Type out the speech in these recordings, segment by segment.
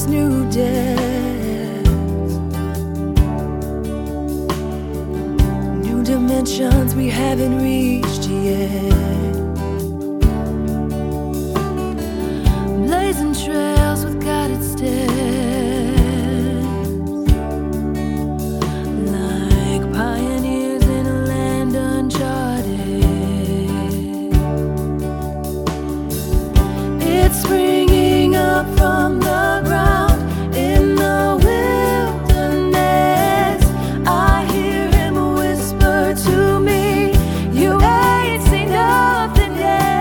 births, new deaths, new dimensions we haven't reached yet, blazing trails with guided steps, like pioneers in a land uncharted. It's springing up from the ground in the wilderness. I hear him whisper to me, you ain't seen nothing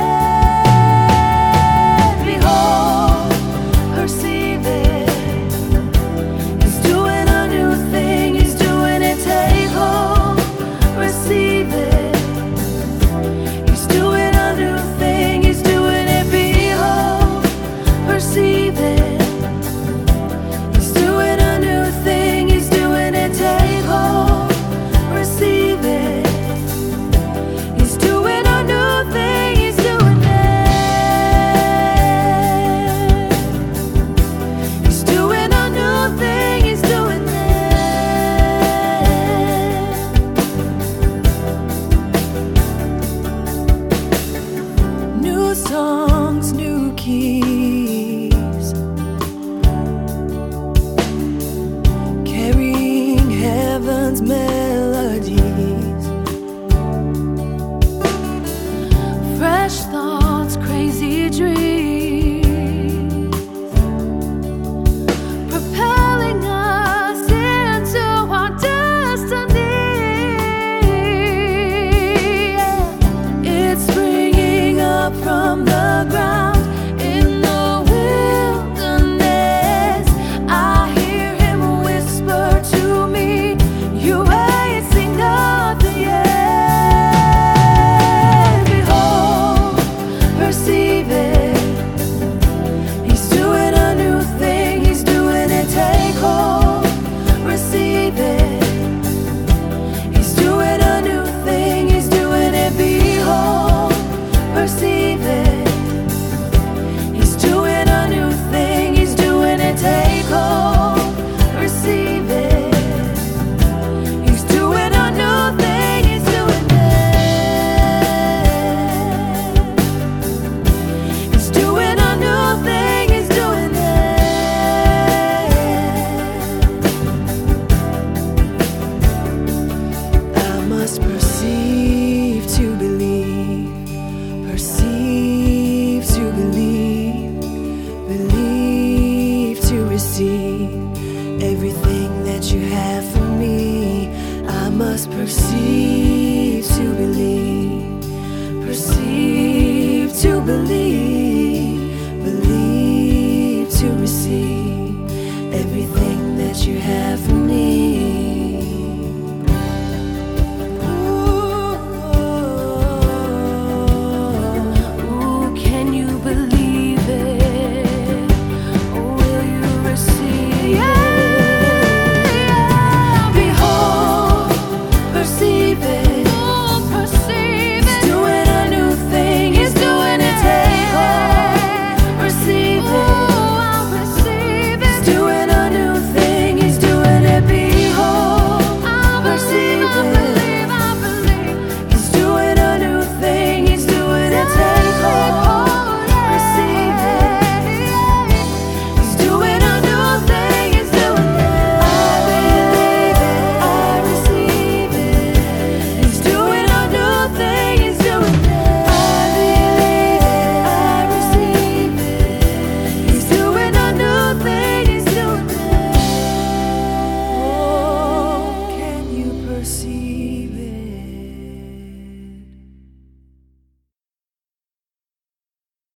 yet. Behold, perceive it. He's doing a new thing, he's doing it. Take hold, receive it. He's doing a new thing, he's doing it. Behold, perceive it. He's doing a new thing, he's doing it. Take hold, receive it. He's doing a new thing, he's doing it. He's doing a new thing, he's doing it. New songs, new keys, carrying heaven's melodies, fresh thoughts, crazy dreams, propelling us into our destiny. It's springing up from the ground in the wilderness. I hear him whisper to me, you ain't seen nothing yet. Behold, perceive it. He's doing a new thing, he's doing it. Take hold, receive it. He's doing a new thing, he's doing it. Behold, perceive it. He's doing a new thing, he's doing it. Take hold, receive it. He's doing a new thing, he's doing it. He's doing a new thing, he's doing it. I must perceive to believe, perceive to believe, believe to receive everything that you have for me. I must perceive to believe, perceive to believe, believe to receive